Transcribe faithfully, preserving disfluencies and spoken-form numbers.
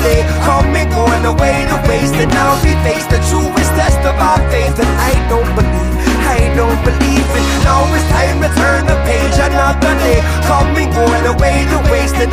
day coming, going away to waste, and now we face the truest test of our faith. And I don't believe, I don't believe it. Now it's time to turn the page. Another day coming, going away to